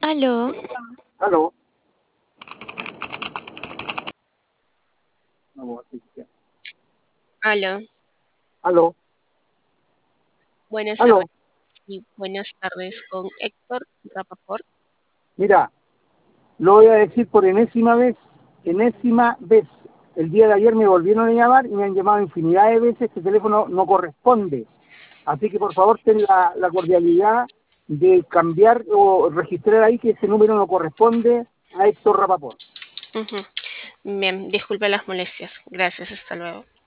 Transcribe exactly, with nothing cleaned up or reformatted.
Aló, Aló. No, sí, sí. Aló, Aló. buenas tardes Aló. y buenas tardes con Héctor Rapaport. Mira, lo voy a decir por enésima vez, enésima vez. El día de ayer me volvieron a llamar y me han llamado infinidad de veces. Este teléfono no corresponde. Así que por favor ten la, la cordialidad de cambiar o registrar ahí que ese número no corresponde a Héctor Rapaport. Ujú. Bien, disculpe las molestias. Gracias, hasta luego.